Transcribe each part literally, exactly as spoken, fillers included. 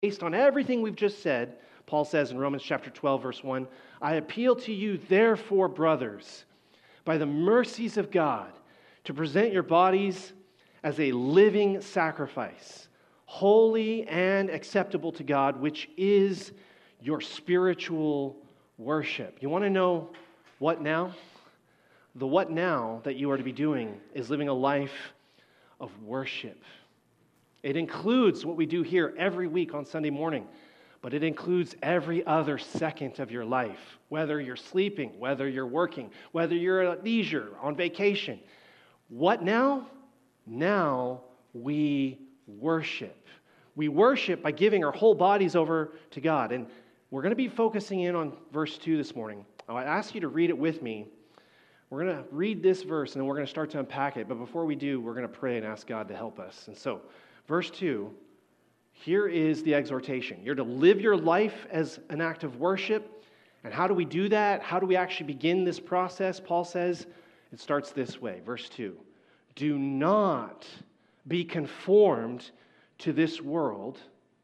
Based on everything we've just said, Paul says in Romans chapter twelve, verse one, I appeal to you, therefore, brothers, by the mercies of God, to present your bodies as a living sacrifice, holy and acceptable to God, which is your spiritual worship. You want to know what now? The what now that you are to be doing is living a life of worship. It includes what we do here every week on Sunday morning, but it includes every other second of your life, whether you're sleeping, whether you're working, whether you're at leisure, on vacation. What now? Now we worship. We worship by giving our whole bodies over to God. And we're going to be focusing in on verse two this morning. I ask you to read it with me. We're going to read this verse, and then we're going to start to unpack it. But before we do, we're going to pray and ask God to help us. And so, verse two, here is the exhortation. You're to live your life as an act of worship. And how do we do that? How do we actually begin this process? Paul says it starts this way. Verse two, do not be conformed to this world,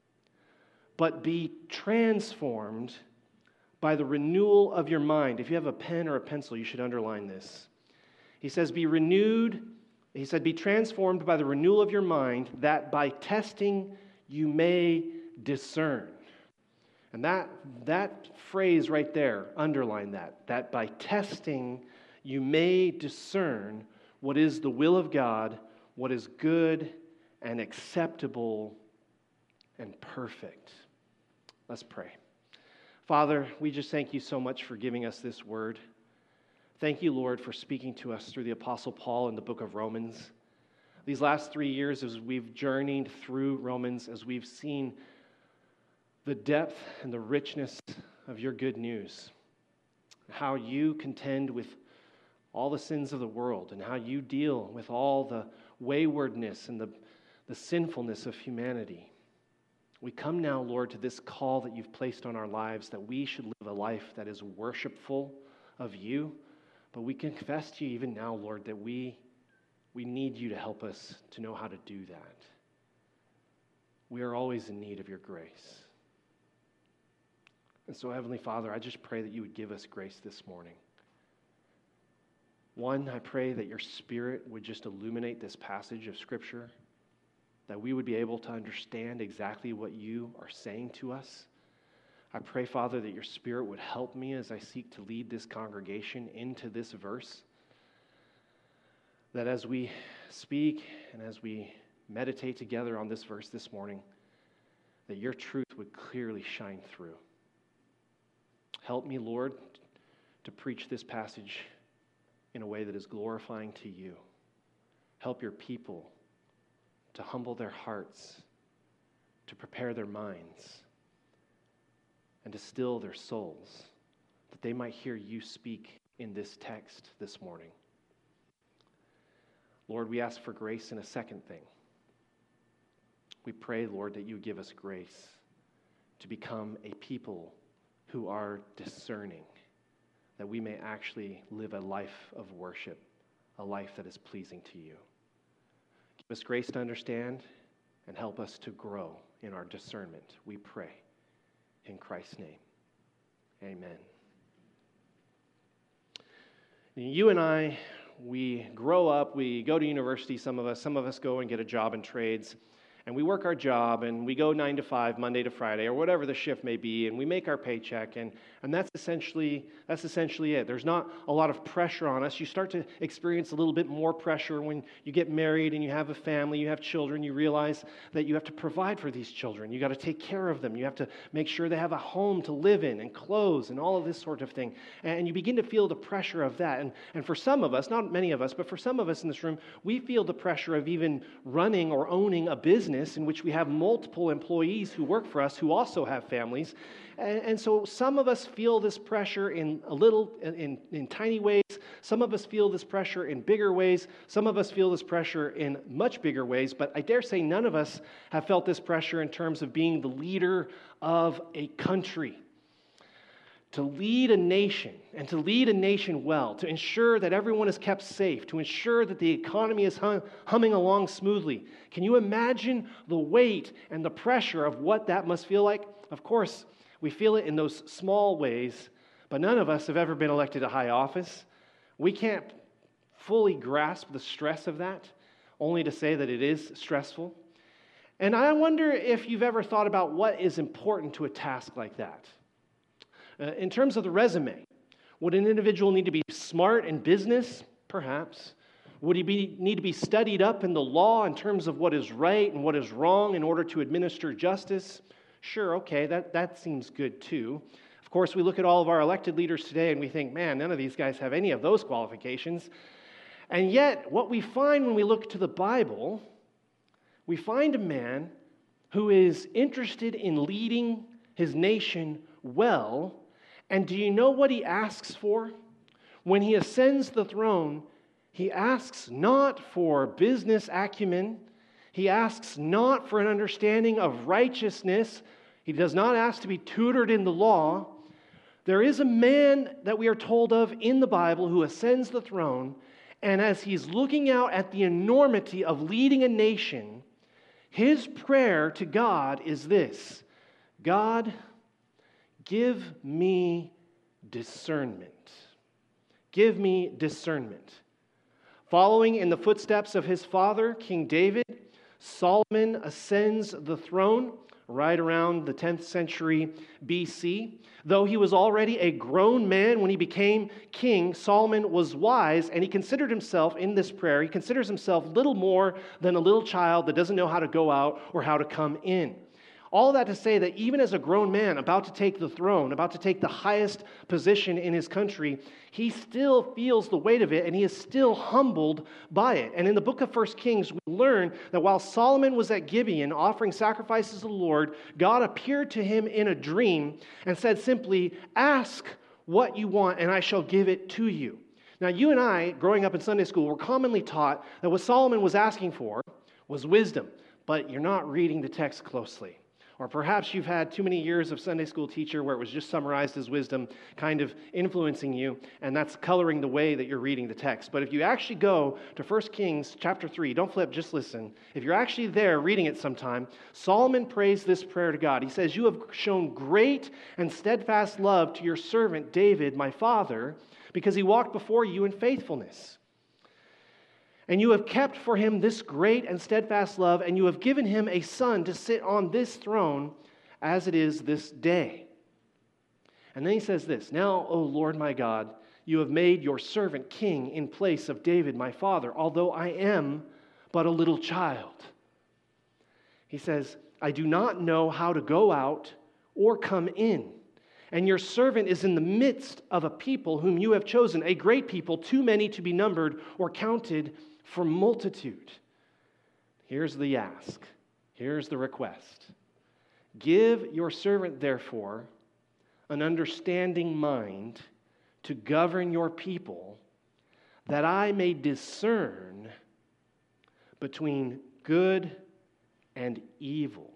but be transformed by the renewal of your mind. If you have a pen or a pencil, you should underline this. He says, be renewed, he said, be transformed by the renewal of your mind, that by testing you may discern. And that, that phrase right there, underline that, that by testing you may discern what is the will of God, what is good and acceptable and perfect. Let's pray. Father, we just thank you so much for giving us this word. Thank you, Lord, for speaking to us through the Apostle Paul in the book of Romans. These last three years, as we've journeyed through Romans, as we've seen the depth and the richness of your good news, how you contend with all the sins of the world, and how you deal with all the waywardness and the, the sinfulness of humanity. We come now, Lord, to this call that you've placed on our lives, that we should live a life that is worshipful of you. But we confess to you even now, Lord, that we, we need you to help us to know how to do that. We are always in need of your grace. And so, Heavenly Father, I just pray that you would give us grace this morning. One, I pray that your Spirit would just illuminate this passage of Scripture, that we would be able to understand exactly what you are saying to us. I pray, Father, that your Spirit would help me as I seek to lead this congregation into this verse, that as we speak and as we meditate together on this verse this morning, that your truth would clearly shine through. Help me, Lord, to preach this passage in a way that is glorifying to you. Help your people to humble their hearts, to prepare their minds, and to still their souls, that they might hear you speak in this text this morning. Lord, we ask for grace in a second thing. We pray, Lord, that you give us grace to become a people who are discerning, that we may actually live a life of worship, a life that is pleasing to you. Give us grace to understand and help us to grow in our discernment, we pray. In Christ's name, amen. You and I, we grow up, we go to university, some of us, some of us go and get a job in trades, and we work our job, and we go nine to five, Monday to Friday, or whatever the shift may be, and we make our paycheck, and, and that's essentially that's essentially it. There's not a lot of pressure on us. You start to experience a little bit more pressure when you get married and you have a family, you have children, you realize that you have to provide for these children. You got to take care of them. You have to make sure they have a home to live in and clothes and all of this sort of thing. And you begin to feel the pressure of that. And, and for some of us, not many of us, but for some of us in this room, we feel the pressure of even running or owning a business in which we have multiple employees who work for us who also have families. And, and so some of us feel this pressure in a little, in, in tiny ways. Some of us feel this pressure in bigger ways. Some of us feel this pressure in much bigger ways. But I dare say none of us have felt this pressure in terms of being the leader of a country. to lead a nation and to lead a nation well, to ensure that everyone is kept safe, to ensure that the economy is hum- humming along smoothly. Can you imagine the weight and the pressure of what that must feel like? Of course, we feel it in those small ways, but none of us have ever been elected to high office. We can't fully grasp the stress of that, only to say that it is stressful. And I wonder if you've ever thought about what is important to a task like that. Uh, in terms of the resume, would an individual need to be smart in business? Perhaps. Would he be, need to be studied up in the law in terms of what is right and what is wrong in order to administer justice? Sure, okay, that, that seems good too. Of course, we look at all of our elected leaders today and we think, man, none of these guys have any of those qualifications. And yet, what we find when we look to the Bible, we find a man who is interested in leading his nation well. And do you know what he asks for? When he ascends the throne, he asks not for business acumen. He asks not for an understanding of righteousness. He does not ask to be tutored in the law. There is a man that we are told of in the Bible who ascends the throne, and as he's looking out at the enormity of leading a nation, his prayer to God is this: God, give me discernment. Give me discernment. Following in the footsteps of his father, King David, Solomon ascends the throne right around the tenth century B C. Though he was already a grown man when he became king, Solomon was wise, and he considered himself, in this prayer, he considers himself little more than a little child that doesn't know how to go out or how to come in. All that to say that even as a grown man about to take the throne, about to take the highest position in his country, he still feels the weight of it and he is still humbled by it. And in the book of First Kings, we learn that while Solomon was at Gibeon offering sacrifices to the Lord, God appeared to him in a dream and said simply, "Ask what you want and I shall give it to you." Now, you and I, growing up in Sunday school, were commonly taught that what Solomon was asking for was wisdom, but you're not reading the text closely. Or perhaps you've had too many years of Sunday school teacher where it was just summarized as wisdom kind of influencing you, and that's coloring the way that you're reading the text. But if you actually go to First Kings chapter three, don't flip, just listen. If you're actually there reading it sometime, Solomon prays this prayer to God. He says, "You have shown great and steadfast love to your servant David, my father, because he walked before you in faithfulness. And you have kept for him this great and steadfast love, and you have given him a son to sit on this throne as it is this day." And then he says this, "Now, O Lord my God, you have made your servant king in place of David my father, although I am but a little child." He says, "I do not know how to go out or come in. And your servant is in the midst of a people whom you have chosen, a great people, too many to be numbered or counted for multitude." Here's the ask. Here's the request. "Give your servant, therefore, an understanding mind to govern your people, that I may discern between good and evil.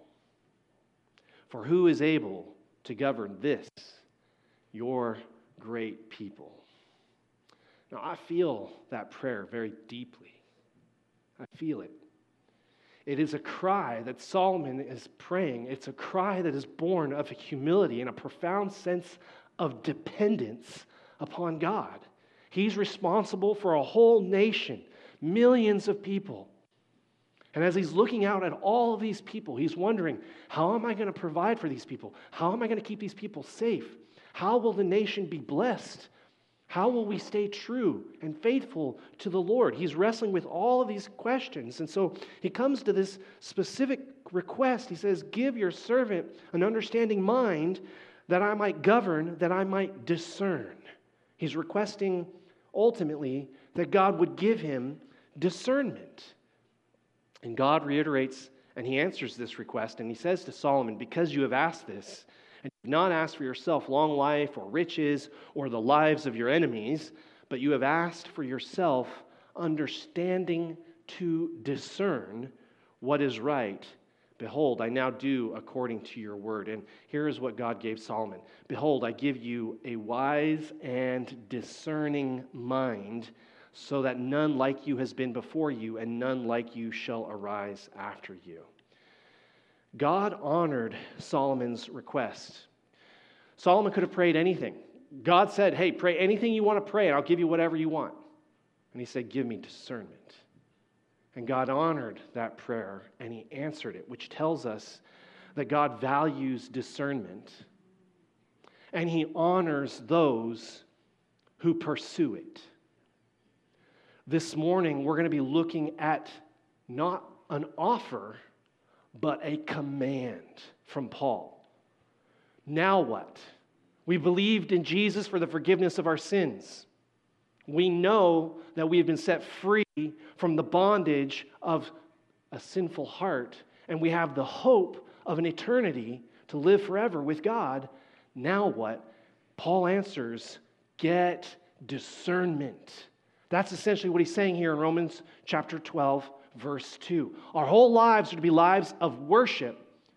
For who is able to govern this, your great people?" Now, I feel that prayer very deeply. I feel it. It is a cry that Solomon is praying. It's a cry that is born of humility and a profound sense of dependence upon God. He's responsible for a whole nation, millions of people. And as he's looking out at all of these people, he's wondering, how am I going to provide for these people? How am I going to keep these people safe? How will the nation be blessed? How will we stay true and faithful to the Lord? He's wrestling with all of these questions. And so he comes to this specific request. He says, "Give your servant an understanding mind that I might govern, that I might discern." He's requesting ultimately that God would give him discernment. And God reiterates and he answers this request, and he says to Solomon, "Because you have asked this, and you've not asked for yourself long life or riches or the lives of your enemies, but you have asked for yourself understanding to discern what is right Behold, I now do according to your word. And here is what God gave Solomon. Behold, I give you a wise and discerning mind, so that none like you has been before you, and none like you shall arise after you. God honored Solomon's request. Solomon could have prayed anything. God said, hey, pray anything you want to pray, and I'll give you whatever you want. And he said, give me discernment. And God honored that prayer, and he answered it, which tells us that God values discernment, and he honors those who pursue it. This morning, we're going to be looking at not an offer, but a command from Paul. Now what? We believed in Jesus for the forgiveness of our sins. We know that we have been set free from the bondage of a sinful heart, and we have the hope of an eternity to live forever with God. Now what? Paul answers, get discernment. That's essentially what he's saying here in Romans chapter twelve, verse two. Our whole lives are to be lives of worship.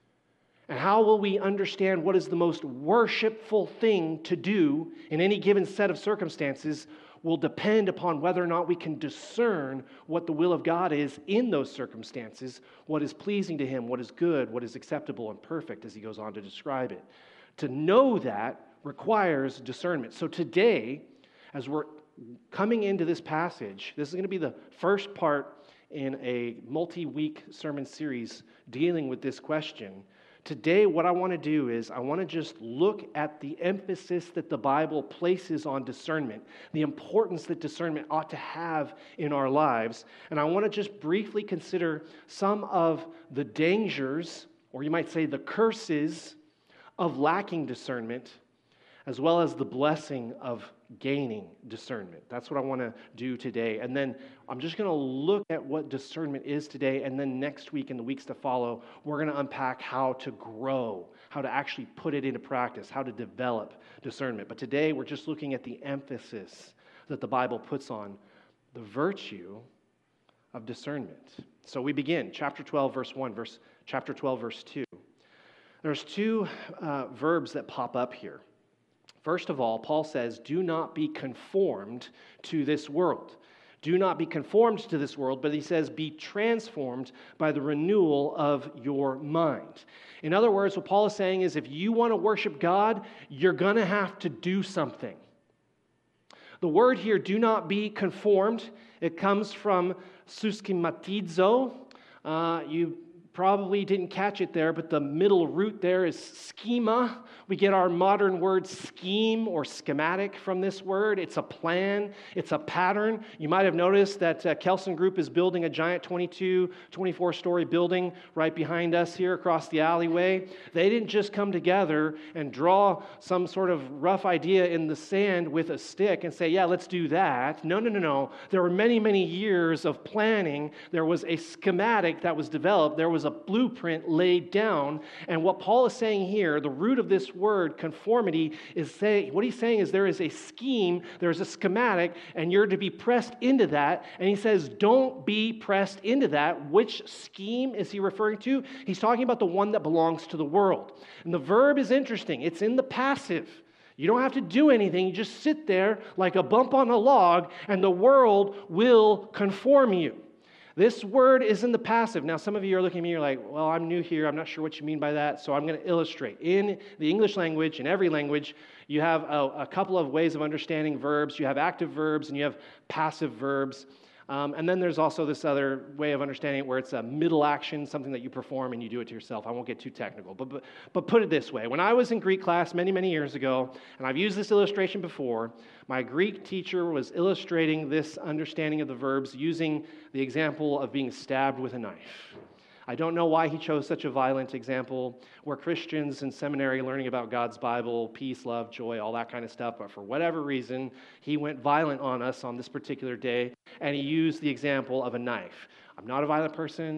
And how will we understand what is the most worshipful thing to do in any given set of circumstances will depend upon whether or not we can discern what the will of God is in those circumstances, what is pleasing to him, what is good, what is acceptable and perfect, as he goes on to describe it. To know that requires discernment. So today, as we're coming into this passage, this is going to be the first part in a multi-week sermon series dealing with this question. Today, what I want to do is I want to just look at the emphasis that the Bible places on discernment, the importance that discernment ought to have in our lives. And I want to just briefly consider some of the dangers, or you might say the curses, of lacking discernment, as well as the blessing of gaining discernment. That's what I want to do today. And then I'm just going to look at what discernment is today, and then next week and the weeks to follow, we're going to unpack how to grow, how to actually put it into practice, how to develop discernment. But today we're just looking at the emphasis that the Bible puts on the virtue of discernment. So we begin, chapter twelve, verse one, verse chapter twelve, verse two. There's two uh, verbs that pop up here. First of all, Paul says, do not be conformed to this world. Do not be conformed to this world, but he says, be transformed by the renewal of your mind. In other words, what Paul is saying is, if you want to worship God, you're going to have to do something. The word here, do not be conformed, it comes from suskimatizo. Uh, you probably didn't catch it there, but the middle root there is schema. We get our modern word scheme or schematic from this word. It's a plan. It's a pattern. You might have noticed that uh, Kelson Group is building a giant twenty-two, twenty-four story building right behind us here across the alleyway. They didn't just come together and draw some sort of rough idea in the sand with a stick and say, yeah, let's do that. No, no, no, no. There were many, many years of planning. There was a schematic that was developed. There was a blueprint laid down. And what Paul is saying here, the root of this word, conformity, is saying, what he's saying is there is a scheme, there's a schematic, and you're to be pressed into that. And he says, don't be pressed into that. Which scheme is he referring to? He's talking about the one that belongs to the world. And the verb is interesting. It's in the passive. You don't have to do anything. You just sit there like a bump on a log, and the world will conform you. This word is in the passive. Now, some of you are looking at me, you're like, well, I'm new here. I'm not sure what you mean by that, so I'm going to illustrate. In the English language, in every language, you have a, a couple of ways of understanding verbs. You have active verbs and you have passive verbs. Um, and then there's also this other way of understanding it where it's a middle action, something that you perform and you do it to yourself. I won't get too technical, but, but, but put it this way. When I was in Greek class many, many years ago, and I've used this illustration before, my Greek teacher was illustrating this understanding of the verbs using the example of being stabbed with a knife. I don't know why he chose such a violent example. We're Christians in seminary learning about God's Bible, peace, love, joy, all that kind of stuff. But for whatever reason, he went violent on us on this particular day, and he used the example of a knife. I'm not a violent person.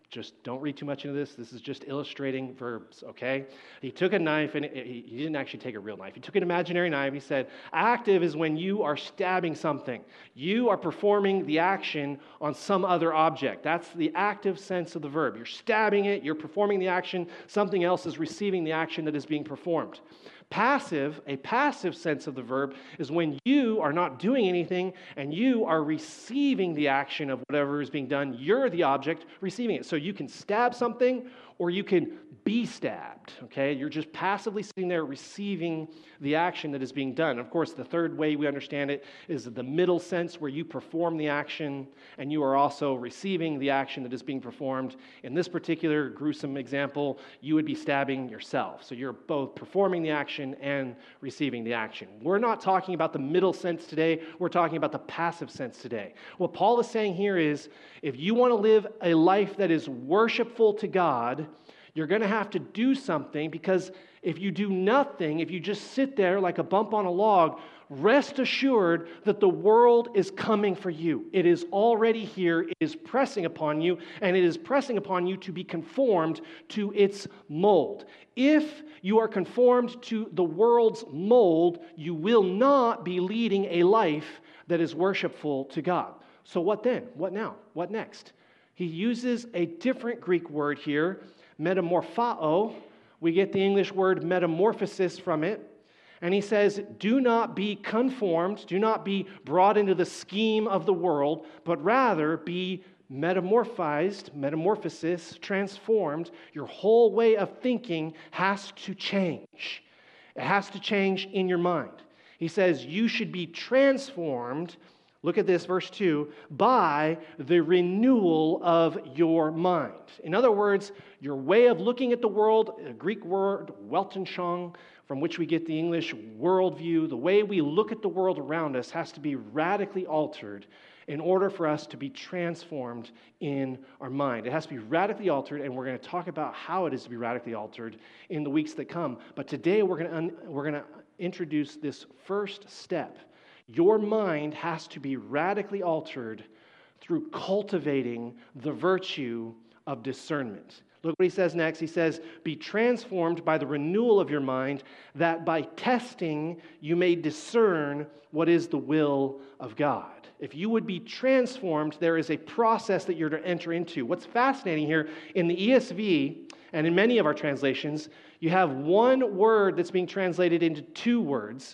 Just don't read too much into this. This is just illustrating verbs, okay? He took a knife, and it, he didn't actually take a real knife. He took an imaginary knife. He said, active is when you are stabbing something. You are performing the action on some other object. That's the active sense of the verb. You're stabbing it. You're performing the action. Something else is receiving the action that is being performed. Passive, a passive sense of the verb, is when you are not doing anything and you are receiving the action of whatever is being done. You're the object receiving it. So you can stab something or you can be stabbed, okay? You're just passively sitting there receiving the action that is being done. Of course, the third way we understand it is the middle sense where you perform the action and you are also receiving the action that is being performed. In this particular gruesome example, you would be stabbing yourself. So you're both performing the action and receiving the action. We're not talking about the middle sense today. We're talking about the passive sense today. What Paul is saying here is, if you want to live a life that is worshipful to God, you're going to have to do something, because if you do nothing, if you just sit there like a bump on a log, rest assured that the world is coming for you. It is already here. It is pressing upon you, and it is pressing upon you to be conformed to its mold. If you are conformed to the world's mold, you will not be leading a life that is worshipful to God. So what then? What now? What next? He uses a different Greek word here, metamorphao. We get the English word metamorphosis from it. And he says, do not be conformed, do not be brought into the scheme of the world, but rather be metamorphized, metamorphosis, transformed. Your whole way of thinking has to change. It has to change in your mind. He says, you should be transformed. Look at this, verse two, by the renewal of your mind. In other words, your way of looking at the world, a Greek word, Weltanschauung, from which we get the English worldview, the way we look at the world around us has to be radically altered in order for us to be transformed in our mind. It has to be radically altered, and we're going to talk about how it is to be radically altered in the weeks that come. But today we're going to un- we're going to introduce this first step. Your mind has to be radically altered through cultivating the virtue of discernment. Look what he says next. He says, be transformed by the renewal of your mind, that by testing you may discern what is the will of God. If you would be transformed, there is a process that you're to enter into. What's fascinating here, in the E S V and in many of our translations, you have one word that's being translated into two words.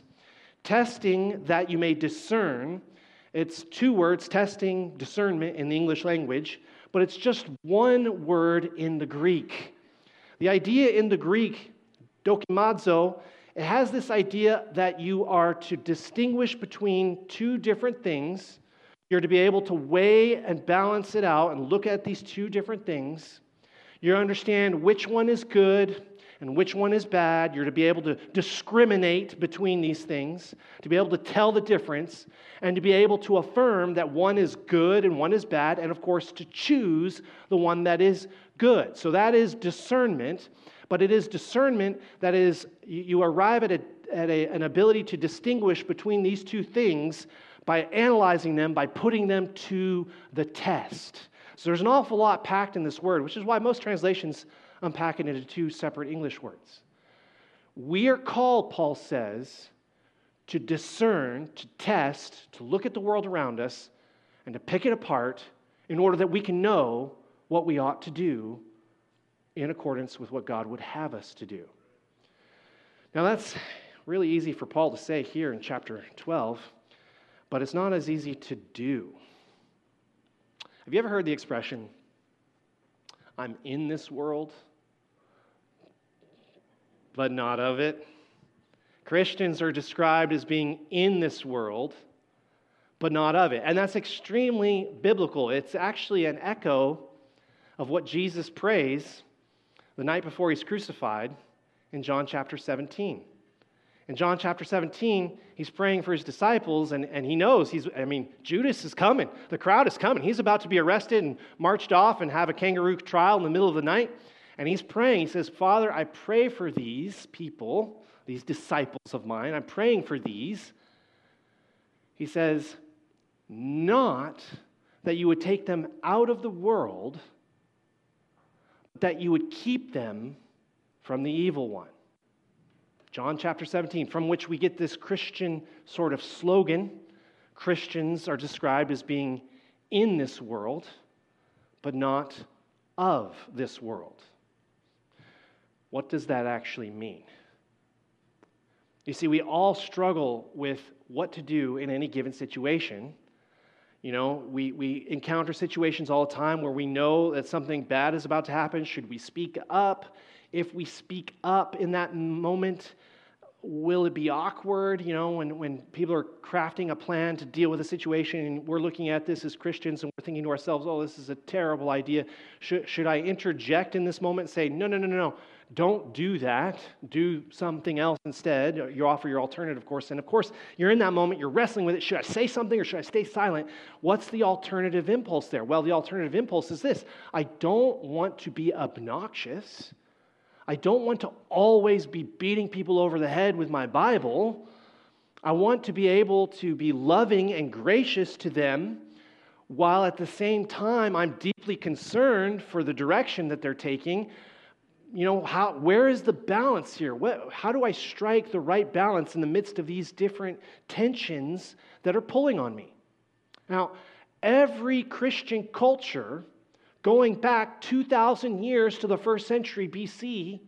Testing that you may discern. It's two words, testing, discernment in the English language, but it's just one word in the Greek. The idea in the Greek, dokimazo, it has this idea that you are to distinguish between two different things. You're to be able to weigh and balance it out and look at these two different things. You understand which one is good and which one is bad. You're to be able to discriminate between these things, to be able to tell the difference, and to be able to affirm that one is good and one is bad, and of course to choose the one that is good. So that is discernment, but it is discernment that is, you arrive at, a, at a, an ability to distinguish between these two things by analyzing them, by putting them to the test. So there's an awful lot packed in this word, which is why most translations unpack it into two separate English words. We are called, Paul says, to discern, to test, to look at the world around us, and to pick it apart in order that we can know what we ought to do in accordance with what God would have us to do. Now that's really easy for Paul to say here in chapter twelve, but it's not as easy to do. Have you ever heard the expression, I'm in this world, but not of it? Christians are described as being in this world, but not of it. And that's extremely biblical. It's actually an echo of what Jesus prays the night before he's crucified in John chapter seventeen. In John chapter seventeen, he's praying for his disciples, and, and he knows, he's. I mean, Judas is coming. The crowd is coming. He's about to be arrested and marched off and have a kangaroo trial in the middle of the night. And he's praying. He says, Father, I pray for these people, these disciples of mine. I'm praying for these. He says, not that you would take them out of the world, that you would keep them from the evil one. John chapter seventeen, from which we get this Christian sort of slogan. Christians are described as being in this world, but not of this world. What does that actually mean? You see, we all struggle with what to do in any given situation. You know, we, we encounter situations all the time where we know that something bad is about to happen. Should we speak up? If we speak up in that moment, will it be awkward? You know, when, when people are crafting a plan to deal with a situation and we're looking at this as Christians and we're thinking to ourselves, oh, this is a terrible idea. Should, should I interject in this moment and say, no, no, no, no, no. Don't do that. Do something else instead. You offer your alternative, of course. And of course, you're in that moment, you're wrestling with it. Should I say something or should I stay silent? What's the alternative impulse there? Well, the alternative impulse is this. I don't want to be obnoxious. I don't want to always be beating people over the head with my Bible. I want to be able to be loving and gracious to them, while at the same time I'm deeply concerned for the direction that they're taking. You know, how, where is the balance here? What, how do I strike the right balance in the midst of these different tensions that are pulling on me? Now, every Christian culture, going back two thousand years to the first century B C,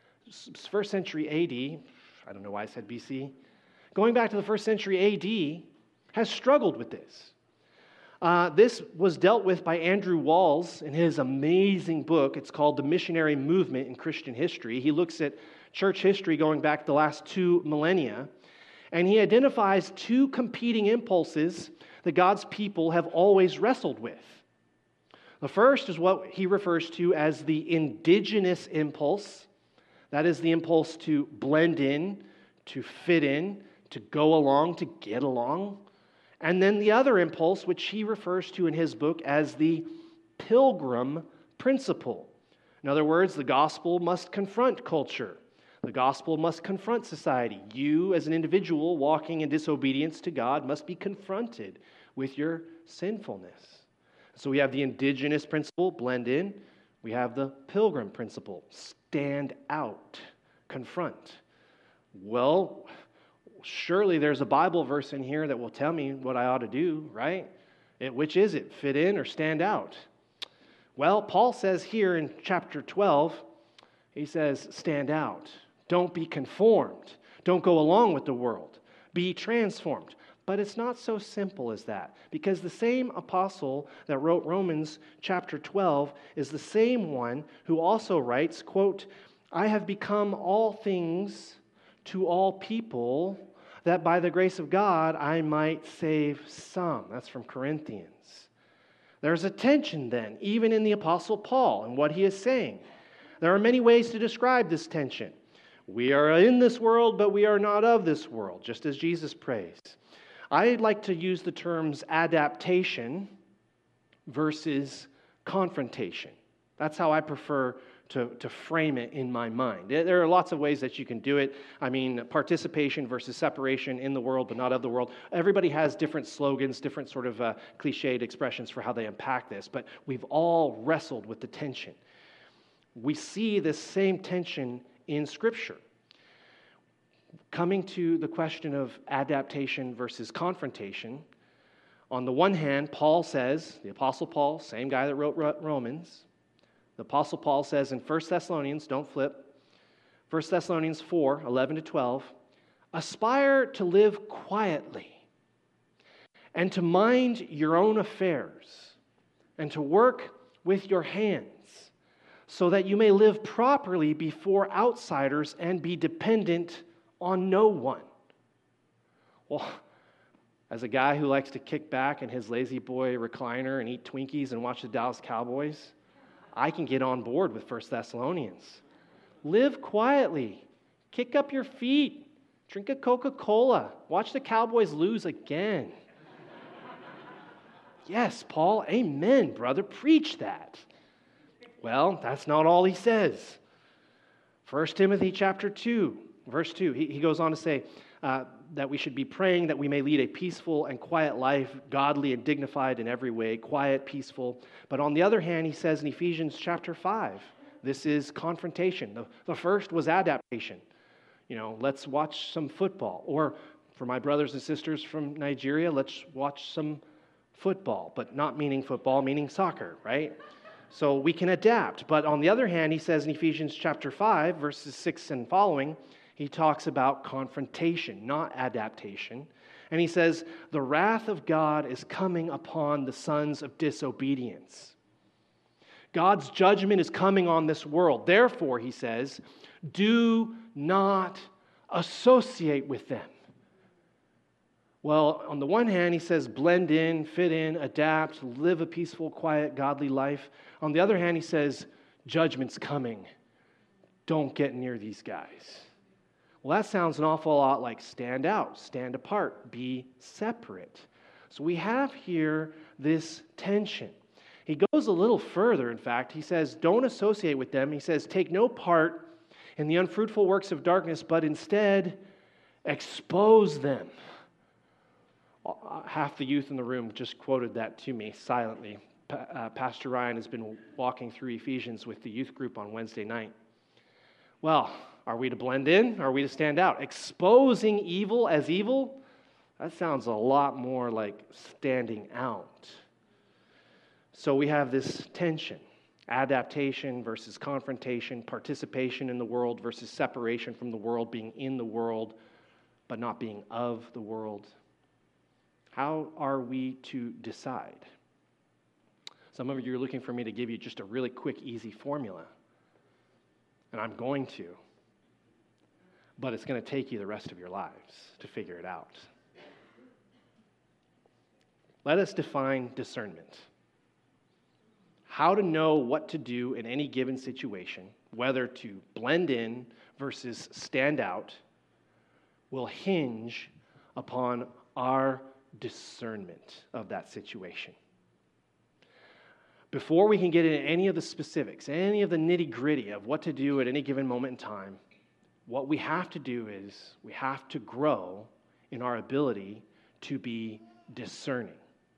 first century A D, I don't know why I said B C, going back to the first century A D, has struggled with this. Uh, this was dealt with by Andrew Walls in his amazing book. It's called The Missionary Movement in Christian History. He looks at church history going back the last two millennia, and he identifies two competing impulses that God's people have always wrestled with. The first is what he refers to as the indigenous impulse. That is the impulse to blend in, to fit in, to go along, to get along. And then the other impulse, which he refers to in his book as the pilgrim principle. In other words, the gospel must confront culture. The gospel must confront society. You, as an individual walking in disobedience to God, must be confronted with your sinfulness. So we have the indigenous principle, blend in. We have the pilgrim principle, stand out, confront. Well, surely there's a Bible verse in here that will tell me what I ought to do, right? It, which is it, fit in or stand out? Well, Paul says here in chapter twelve, he says, stand out. Don't be conformed. Don't go along with the world. Be transformed. But it's not so simple as that, because the same apostle that wrote Romans chapter twelve is the same one who also writes, quote, I have become all things to all people, that by the grace of God I might save some. That's from Corinthians. There's a tension then, even in the Apostle Paul and what he is saying. There are many ways to describe this tension. We are in this world, but we are not of this world, just as Jesus prays. I like to use the terms adaptation versus confrontation. That's how I prefer To, to frame it in my mind. There are lots of ways that you can do it. I mean, participation versus separation, in the world but not of the world. Everybody has different slogans, different sort of uh, cliched expressions for how they unpack this, but we've all wrestled with the tension. We see this same tension in Scripture. Coming to the question of adaptation versus confrontation, on the one hand, Paul says, the Apostle Paul, same guy that wrote Romans, the Apostle Paul says in First Thessalonians, don't flip, First Thessalonians four, eleven to twelve, aspire to live quietly and to mind your own affairs and to work with your hands so that you may live properly before outsiders and be dependent on no one. Well, as a guy who likes to kick back in his lazy boy recliner and eat Twinkies and watch the Dallas Cowboys, I can get on board with First Thessalonians. Live quietly. Kick up your feet. Drink a Coca-Cola. Watch the Cowboys lose again. Yes, Paul, amen, brother. Preach that. Well, that's not all he says. First Timothy chapter two, verse two, he, he goes on to say uh, that we should be praying that we may lead a peaceful and quiet life, godly and dignified in every way, quiet, peaceful. But on the other hand, he says in Ephesians chapter five, this is confrontation. The, the first was adaptation. You know, let's watch some football. Or for my brothers and sisters from Nigeria, let's watch some football, but not meaning football, meaning soccer, right? So we can adapt. But on the other hand, he says in Ephesians chapter five, verses six and following, he talks about confrontation, not adaptation. And he says, the wrath of God is coming upon the sons of disobedience. God's judgment is coming on this world. Therefore, he says, do not associate with them. Well, on the one hand, he says, blend in, fit in, adapt, live a peaceful, quiet, godly life. On the other hand, he says, judgment's coming. Don't get near these guys. Well, that sounds an awful lot like stand out, stand apart, be separate. So we have here this tension. He goes a little further, in fact. He says, don't associate with them. He says, take no part in the unfruitful works of darkness, but instead expose them. Half the youth in the room just quoted that to me silently. Pa- uh, Pastor Ryan has been walking through Ephesians with the youth group on Wednesday night. Well, are we to blend in? Are we to stand out? Exposing evil as evil? That sounds a lot more like standing out. So we have this tension. Adaptation versus confrontation, participation in the world versus separation from the world, being in the world but not being of the world. How are we to decide? Some of you are looking for me to give you just a really quick, easy formula. And I'm going to. But it's going to take you the rest of your lives to figure it out. Let us define discernment. How to know what to do in any given situation, whether to blend in versus stand out, will hinge upon our discernment of that situation. Before we can get into any of the specifics, any of the nitty-gritty of what to do at any given moment in time, what we have to do is we have to grow in our ability to be discerning.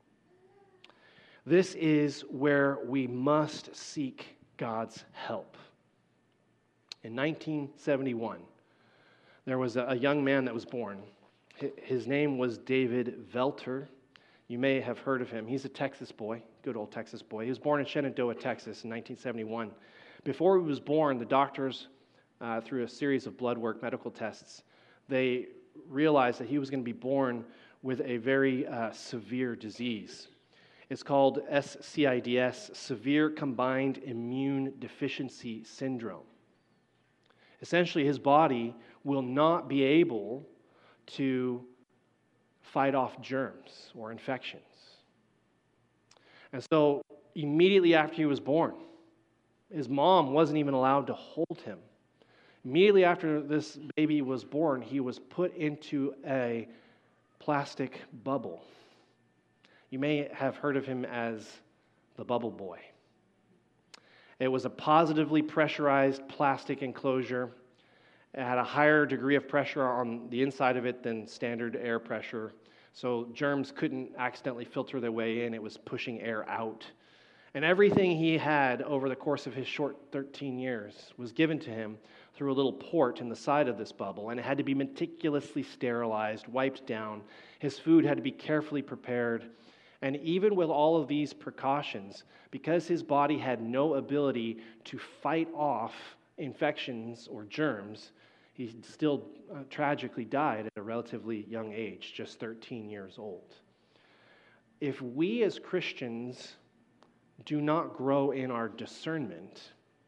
This is where we must seek God's help. In nineteen seventy-one, there was a young man that was born. His name was David Velter. You may have heard of him. He's a Texas boy, good old Texas boy. He was born in Shenandoah, Texas in nineteen seventy-one. Before he was born, the doctors, uh, through a series of blood work, medical tests, they realized that he was going to be born with a very uh, severe disease. It's called S C I D S, Severe Combined Immune Deficiency Syndrome. Essentially, his body will not be able to fight off germs or infections. And so immediately after he was born, his mom wasn't even allowed to hold him. Immediately after this baby was born, he was put into a plastic bubble. You may have heard of him as the Bubble Boy. It was a positively pressurized plastic enclosure. It had a higher degree of pressure on the inside of it than standard air pressure, so germs couldn't accidentally filter their way in. It was pushing air out. And everything he had over the course of his short thirteen years was given to him through a little port in the side of this bubble, and it had to be meticulously sterilized, wiped down. His food had to be carefully prepared. And even with all of these precautions, because his body had no ability to fight off infections or germs, he still uh, tragically died at a relatively young age, just thirteen years old. If we as Christians do not grow in our discernment,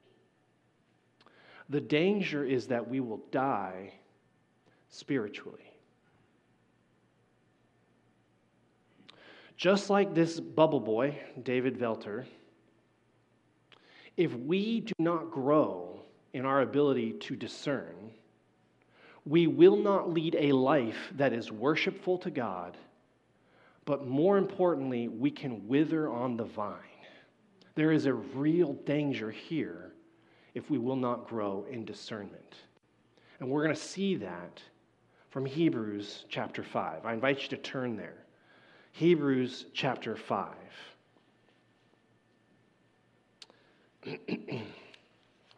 the danger is that we will die spiritually. Just like this bubble boy, David Velter, if we do not grow in our ability to discern, we will not lead a life that is worshipful to God, but more importantly, we can wither on the vine. There is a real danger here if we will not grow in discernment. And we're going to see that from Hebrews chapter five. I invite you to turn there. Hebrews chapter five.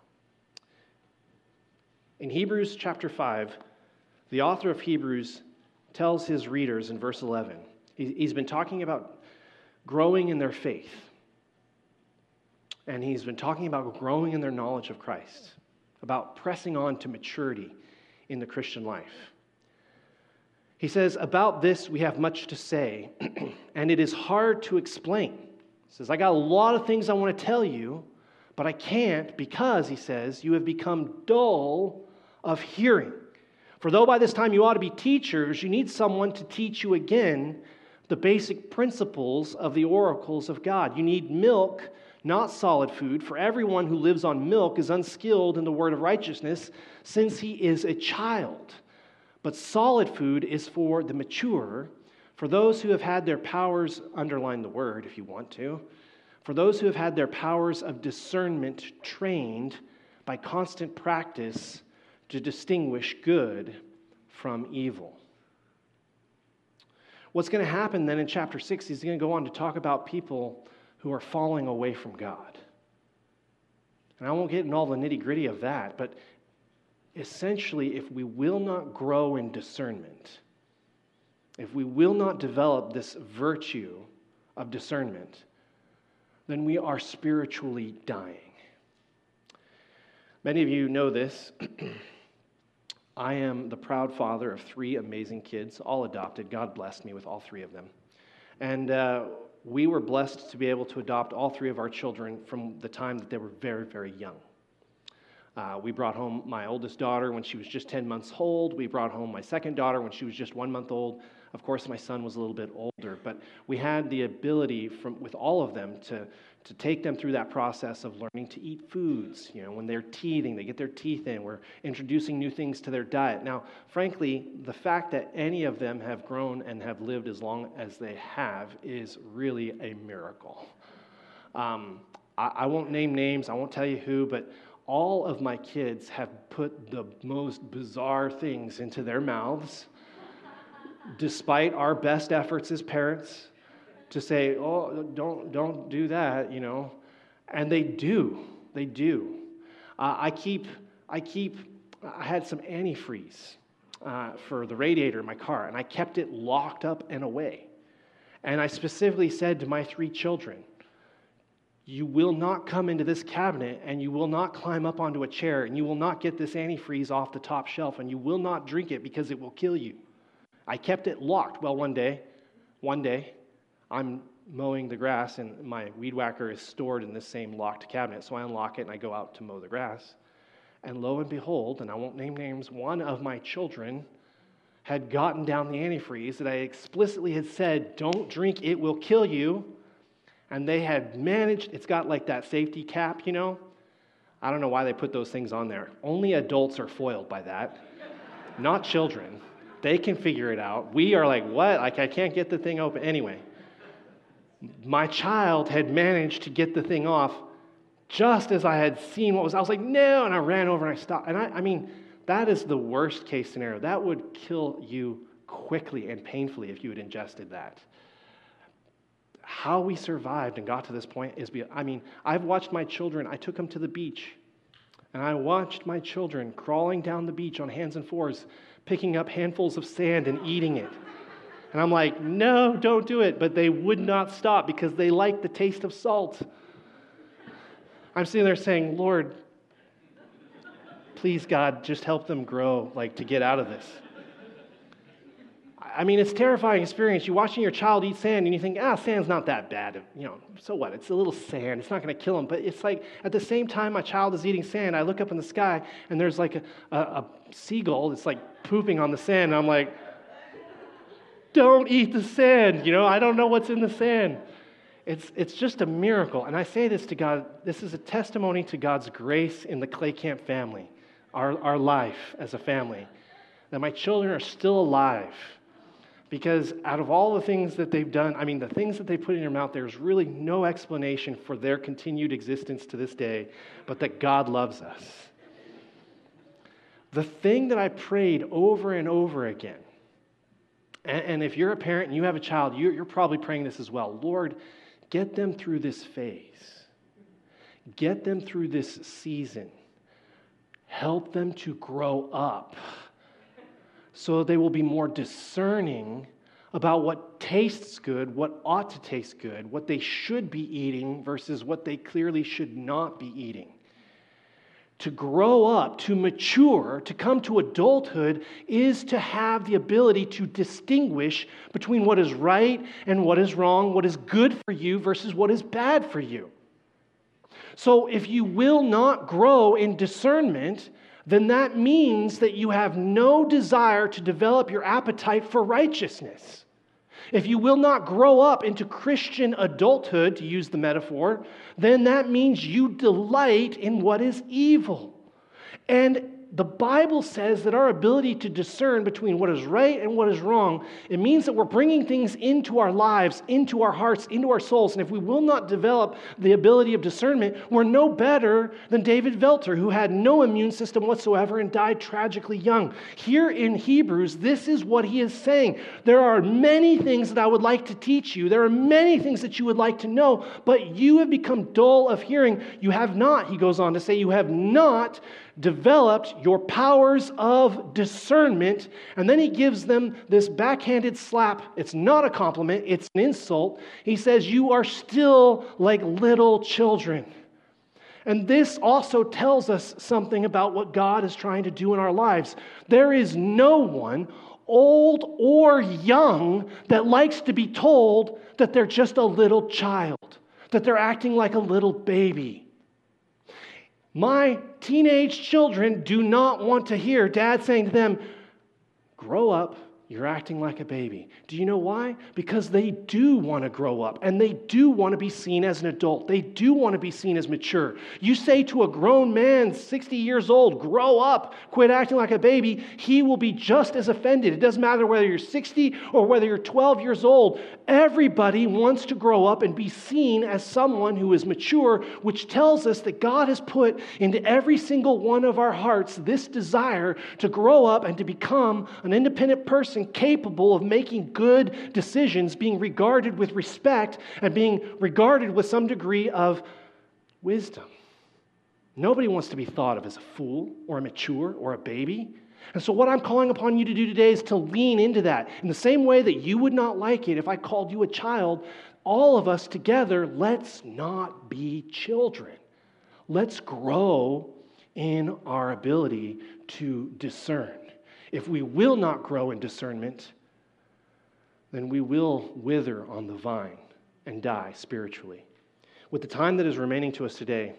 In Hebrews chapter five, the author of Hebrews tells his readers in verse eleven, he's been talking about growing in their faith. And he's been talking about growing in their knowledge of Christ, about pressing on to maturity in the Christian life. He says, about this we have much to say, and it is hard to explain. He says, I got a lot of things I want to tell you, but I can't because, he says, you have become dull of hearing. For though by this time you ought to be teachers, you need someone to teach you again the basic principles of the oracles of God. You need milk, not solid food, for everyone who lives on milk is unskilled in the word of righteousness, since he is a child. But solid food is for the mature, for those who have had their powers, underline the word if you want to, for those who have had their powers of discernment trained by constant practice to distinguish good from evil. What's going to happen then in chapter six, he's going to go on to talk about people who are falling away from God. And I won't get into all the nitty-gritty of that, but essentially, if we will not grow in discernment, if we will not develop this virtue of discernment, then we are spiritually dying. Many of you know this. I am the proud father of three amazing kids, all adopted. God blessed me with all three of them. And uh, we were blessed to be able to adopt all three of our children from the time that they were very, very young. Uh, we brought home my oldest daughter when she was just ten months old. We brought home my second daughter when she was just one month old. Of course, my son was a little bit older, but we had the ability from with all of them to, to take them through that process of learning to eat foods. You know, when they're teething, they get their teeth in. We're introducing new things to their diet. Now, frankly, the fact that any of them have grown and have lived as long as they have is really a miracle. Um, I, I won't name names. I won't tell you who, but all of my kids have put the most bizarre things into their mouths, despite our best efforts as parents to say, oh, don't don't do that, you know. And they do. They do. Uh, I keep, I keep, I had some antifreeze uh, for the radiator in my car, and I kept it locked up and away. And I specifically said to my three children, you will not come into this cabinet and you will not climb up onto a chair and you will not get this antifreeze off the top shelf and you will not drink it because it will kill you. I kept it locked. Well, one day, one day, I'm mowing the grass and my weed whacker is stored in this same locked cabinet. So I unlock it and I go out to mow the grass. And lo and behold, and I won't name names, one of my children had gotten down the antifreeze that I explicitly had said, don't drink, it will kill you. And they had managed, it's got like that safety cap, you know. I don't know why they put those things on there. Only adults are foiled by that, not children. They can figure it out. We are like, what? Like, I can't get the thing open. Anyway, my child had managed to get the thing off just as I had seen what was, I was like, no, and I ran over and I stopped. And I, I mean, that is the worst case scenario. That would kill you quickly and painfully if you had ingested that. How we survived and got to this point is, I mean, I've watched my children, I took them to the beach, and I watched my children crawling down the beach on hands and fours, picking up handfuls of sand and eating it. And I'm like, no, don't do it. But they would not stop because they like the taste of salt. I'm sitting there saying, Lord, please, God, just help them grow, like, to get out of this. I mean, it's a terrifying experience. You're watching your child eat sand, and you think, ah, sand's not that bad. You know, so what? It's a little sand. It's not going to kill him. But it's like, at the same time my child is eating sand, I look up in the sky, and there's like a, a, a seagull that's like pooping on the sand. And I'm like, don't eat the sand. You know, I don't know what's in the sand. It's, it's just a miracle. And I say this to God, this is a testimony to God's grace in the Clay Camp family, our, our life as a family, that my children are still alive. Because out of all the things that they've done, I mean, the things that they put in your mouth, there's really no explanation for their continued existence to this day, but that God loves us. The thing that I prayed over and over again, and, and if you're a parent and you have a child, you're, you're probably praying this as well. Lord, get them through this phase. Get them through this season. help them to grow up so they will be more discerning about what tastes good, what ought to taste good, what they should be eating versus what they clearly should not be eating. To grow up, to mature, to come to adulthood is to have the ability to distinguish between what is right and what is wrong, what is good for you versus what is bad for you. So if you will not grow in discernment, then that means that you have no desire to develop your appetite for righteousness. If you will not grow up into Christian adulthood, to use the metaphor, then that means you delight in what is evil. And the Bible says that our ability to discern between what is right and what is wrong, it means that we're bringing things into our lives, into our hearts, into our souls. And if we will not develop the ability of discernment, we're no better than David Velter, who had no immune system whatsoever and died tragically young. Here in Hebrews, this is what he is saying. There are many things that I would like to teach you. There are many things that you would like to know, but you have become dull of hearing. You have not, he goes on to say, you have not developed your powers of discernment. And then he gives them this backhanded slap. It's not a compliment, it's an insult. He says, you are still like little children. And this also tells us something about what God is trying to do in our lives. There is no one, old or young, that likes to be told that they're just a little child, that they're acting like a little baby. My teenage children do not want to hear dad saying to them, grow up, you're acting like a baby. Do you know why? Because they do want to grow up and they do want to be seen as an adult. They do want to be seen as mature. You say to a grown man, sixty years old, grow up, quit acting like a baby, he will be just as offended. It doesn't matter whether you're sixty or whether you're twelve years old. Everybody wants to grow up and be seen as someone who is mature, which tells us that God has put into every single one of our hearts this desire to grow up and to become an independent person capable of making good decisions, being regarded with respect and being regarded with some degree of wisdom. Nobody wants to be thought of as a fool or a mature or a baby. And so what I'm calling upon you to do today is to lean into that. In the same way that you would not like it if I called you a child, all of us together, let's not be children. Let's grow in our ability to discern. If we will not grow in discernment, then we will wither on the vine and die spiritually. With the time that is remaining to us today,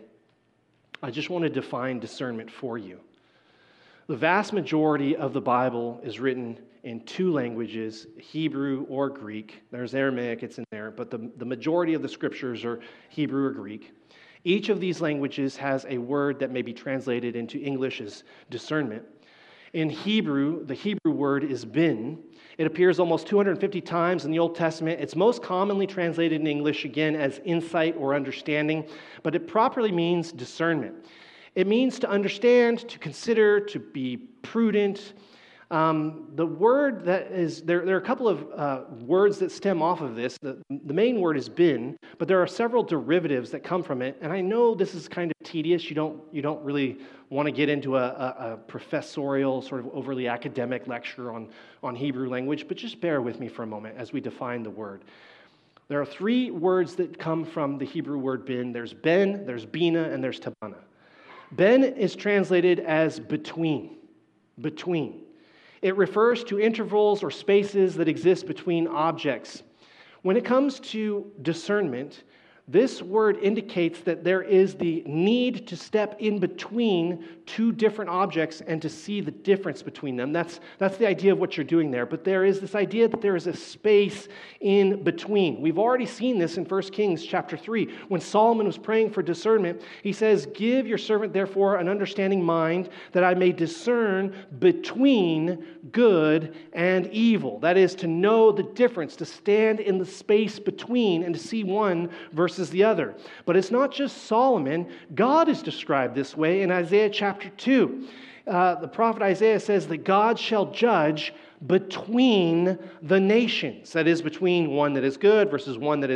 I just want to define discernment for you. The vast majority of the Bible is written in two languages, Hebrew or Greek. There's Aramaic, it's in there, but the, the majority of the scriptures are Hebrew or Greek. Each of these languages has a word that may be translated into English as discernment. In Hebrew, the Hebrew word is bin. It appears almost two hundred fifty times in the Old Testament. It's most commonly translated in English, again, as insight or understanding, but it properly means discernment. It means to understand, to consider, to be prudent. Um, the word that is, there, there are a couple of uh, words that stem off of this. The, the main word is bin, but there are several derivatives that come from it. And I know this is kind of tedious. You don't, you don't really want to get into a, a, a professorial, sort of overly academic lecture on, on Hebrew language, but just bear with me for a moment as we define the word. There are three words that come from the Hebrew word bin. There's ben, there's bina, and there's tabana. Ben is translated as between, between. It refers to intervals or spaces that exist between objects. When it comes to discernment, this word indicates that there is the need to step in between two different objects and to see the difference between them. That's, that's the idea of what you're doing there. But there is this idea that there is a space in between. We've already seen this in First Kings chapter three. When Solomon was praying for discernment, he says, "Give your servant therefore an understanding mind that I may discern between good and evil." That is, to know the difference, to stand in the space between and to see one versus the other. But it's not just Solomon. God is described this way in Isaiah chapter two. Uh, the prophet Isaiah says that God shall judge between the nations. That is, between one that is good versus one that is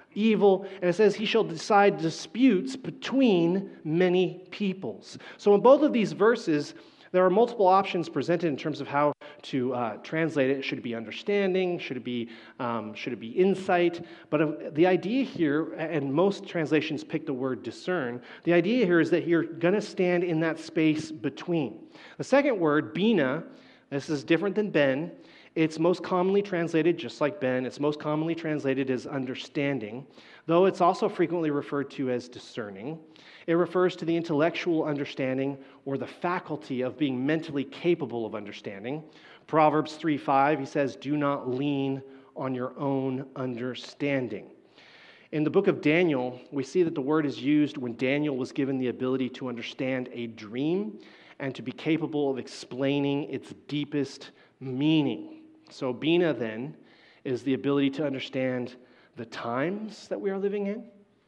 evil, and it says he shall decide disputes between many peoples. So in both of these verses, there are multiple options presented in terms of how to uh, translate it. Should it be understanding? Should it be um, should it be insight? But uh, the idea here, and most translations pick the word discern, the idea here is that you're going to stand in that space between. The second word, bina, this is different than ben. It's most commonly translated, just like ben, it's most commonly translated as understanding, though it's also frequently referred to as discerning. It refers to the intellectual understanding or the faculty of being mentally capable of understanding. Proverbs three five, he says, do not lean on your own understanding. In the book of Daniel, we see that the word is used when Daniel was given the ability to understand a dream and to be capable of explaining its deepest meaning. So bina then is the ability to understand the times that we are living in,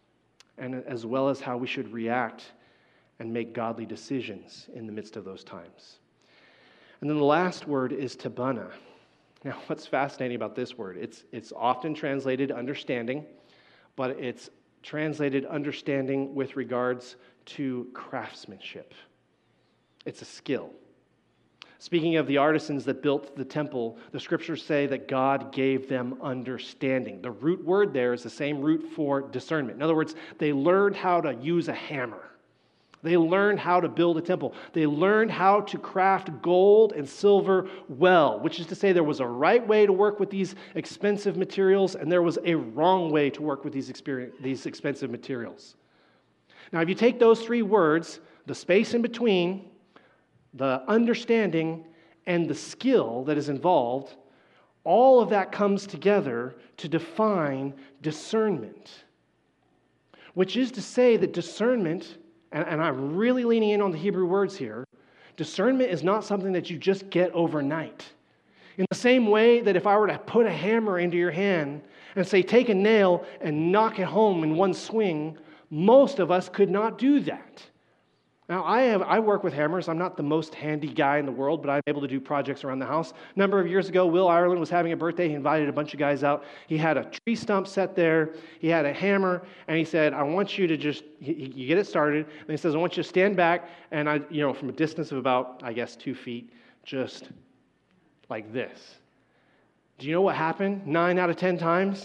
and as well as how we should react and make godly decisions in the midst of those times. And then the last word is tabana. Now, what's fascinating about this word, it's, it's often translated understanding, but it's translated understanding with regards to craftsmanship. It's a skill. Speaking of the artisans that built the temple, the scriptures say that God gave them understanding. The root word there is the same root for discernment. In other words, they learned how to use a hammer. They learned how to build a temple. They learned how to craft gold and silver well, which is to say there was a right way to work with these expensive materials, and there was a wrong way to work with these, experience, these expensive materials. Now, if you take those three words, the space in between, the understanding, and the skill that is involved, all of that comes together to define discernment. Which is to say that discernment, and, and I'm really leaning in on the Hebrew words here, discernment is not something that you just get overnight. In the same way that if I were to put a hammer into your hand and say, take a nail and knock it home in one swing, most of us could not do that. Now, I have I work with hammers. I'm not the most handy guy in the world, but I'm able to do projects around the house. A number of years ago, Will Ireland was having a birthday. He invited a bunch of guys out. He had a tree stump set there. He had a hammer, and he said, I want you to just, you get it started. And he says, I want you to stand back, and I, you know, from a distance of about, I guess, two feet, just like this. Do you know what happened? Nine out of ten times,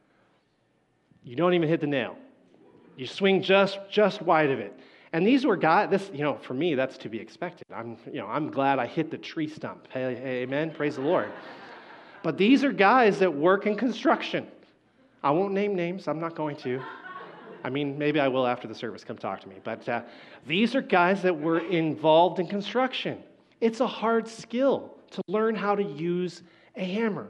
you don't even hit the nail. You swing just, just wide of it. And these were guys, this, you know, for me, that's to be expected. I'm, you know, I'm glad I hit the tree stump. Hey, hey, amen, praise the Lord. But these are guys that work in construction. I won't name names, I'm not going to. I mean, maybe I will after the service, come talk to me. But uh, these are guys that were involved in construction. It's a hard skill to learn how to use a hammer.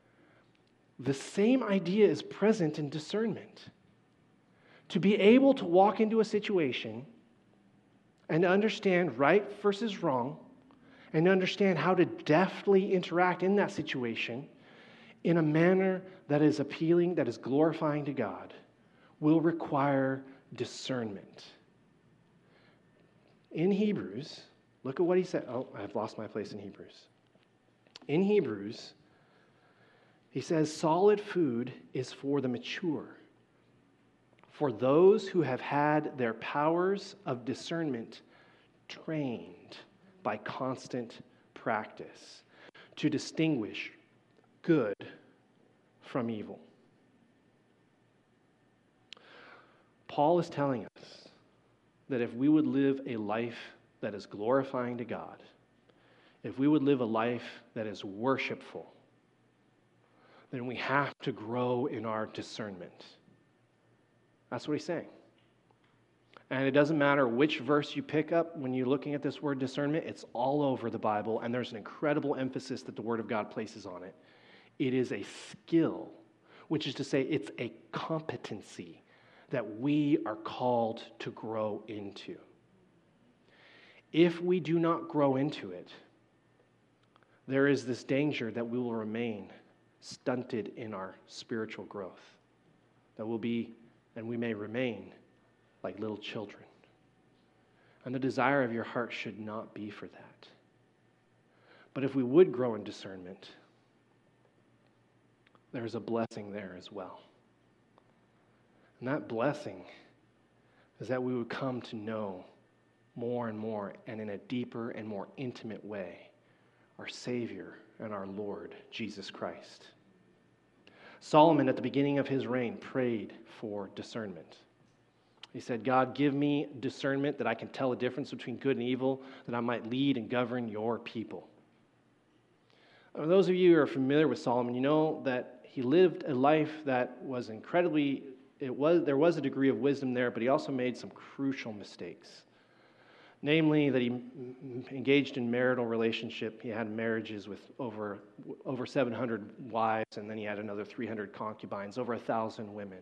The same idea is present in discernment. To be able to walk into a situation and to understand right versus wrong, and to understand how to deftly interact in that situation in a manner that is appealing, that is glorifying to God, will require discernment. In Hebrews, look at what he said. Oh, I've lost my place in Hebrews. In Hebrews, he says, solid food is for the mature, for those who have had their powers of discernment trained by constant practice to distinguish good from evil. Paul is telling us that if we would live a life that is glorifying to God, if we would live a life that is worshipful, then we have to grow in our discernment. That's what he's saying. And it doesn't matter which verse you pick up when you're looking at this word discernment, it's all over the Bible, and there's an incredible emphasis that the Word of God places on it. It is a skill, which is to say it's a competency that we are called to grow into. If we do not grow into it, there is this danger that we will remain stunted in our spiritual growth, that we'll be and we may remain like little children. And the desire of your heart should not be for that. But if we would grow in discernment, there's a blessing there as well. And that blessing is that we would come to know more and more and in a deeper and more intimate way our Savior and our Lord, Jesus Christ. Solomon, at the beginning of his reign, prayed for discernment. He said, God, give me discernment that I can tell the difference between good and evil, that I might lead and govern your people. For those of you who are familiar with Solomon, you know that he lived a life that was incredibly, it was there was a degree of wisdom there, but he also made some crucial mistakes. Namely, that he engaged in marital relationship. He had marriages with over, over seven hundred wives, and then he had another three hundred concubines, over one thousand women.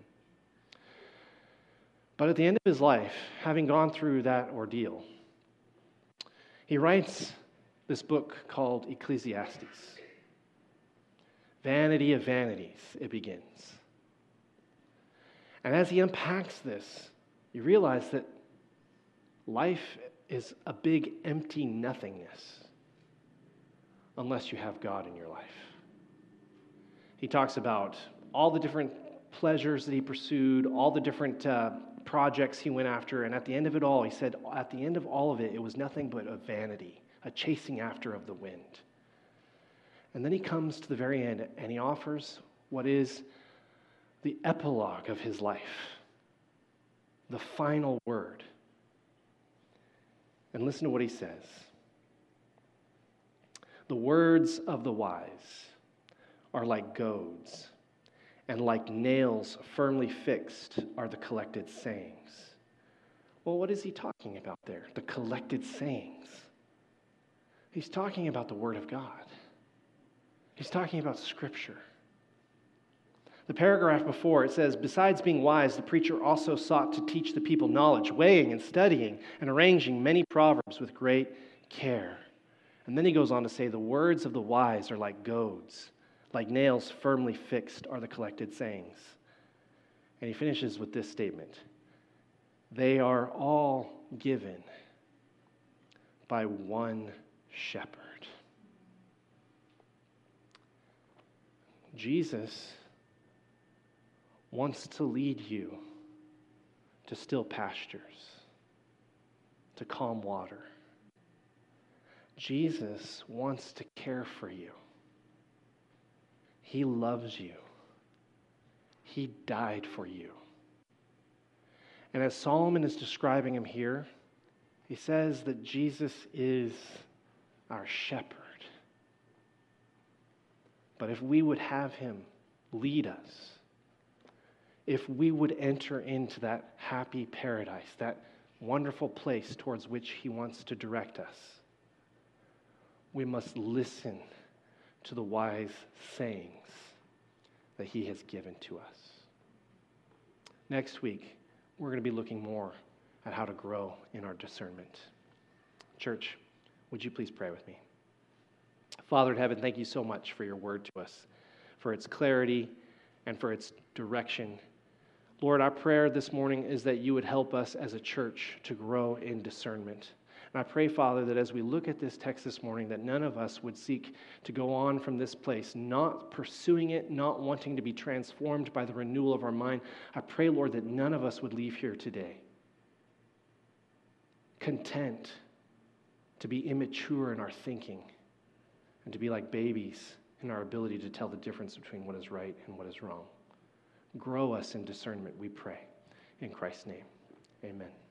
But at the end of his life, having gone through that ordeal, he writes this book called Ecclesiastes. Vanity of vanities, it begins. And as he unpacks this, you realize that life is a big empty nothingness unless you have God in your life. He talks about all the different pleasures that he pursued, all the different uh, projects he went after, and at the end of it all, he said, at the end of all of it, it was nothing but a vanity, a chasing after of the wind. And then he comes to the very end, and he offers what is the epilogue of his life, the final word. And listen to what he says. The words of the wise are like goads, and like nails firmly fixed are the collected sayings. Well, what is he talking about there? The collected sayings. He's talking about the Word of God. He's talking about Scripture. The paragraph before, it says, besides being wise, the preacher also sought to teach the people knowledge, weighing and studying and arranging many proverbs with great care. And then he goes on to say, the words of the wise are like goads, like nails firmly fixed are the collected sayings. And he finishes with this statement. They are all given by one shepherd. Jesus wants to lead you to still pastures, to calm water. Jesus wants to care for you. He loves you. He died for you. And as Solomon is describing him here, he says that Jesus is our shepherd. But if we would have him lead us, if we would enter into that happy paradise, that wonderful place towards which he wants to direct us, we must listen to the wise sayings that he has given to us. Next week, we're going to be looking more at how to grow in our discernment. Church, would you please pray with me? Father in heaven, thank you so much for your word to us, for its clarity and for its direction. Lord, our prayer this morning is that you would help us as a church to grow in discernment. And I pray, Father, that as we look at this text this morning, that none of us would seek to go on from this place, not pursuing it, not wanting to be transformed by the renewal of our mind. I pray, Lord, that none of us would leave here today content to be immature in our thinking and to be like babies in our ability to tell the difference between what is right and what is wrong. Grow us in discernment, we pray. In Christ's name, amen.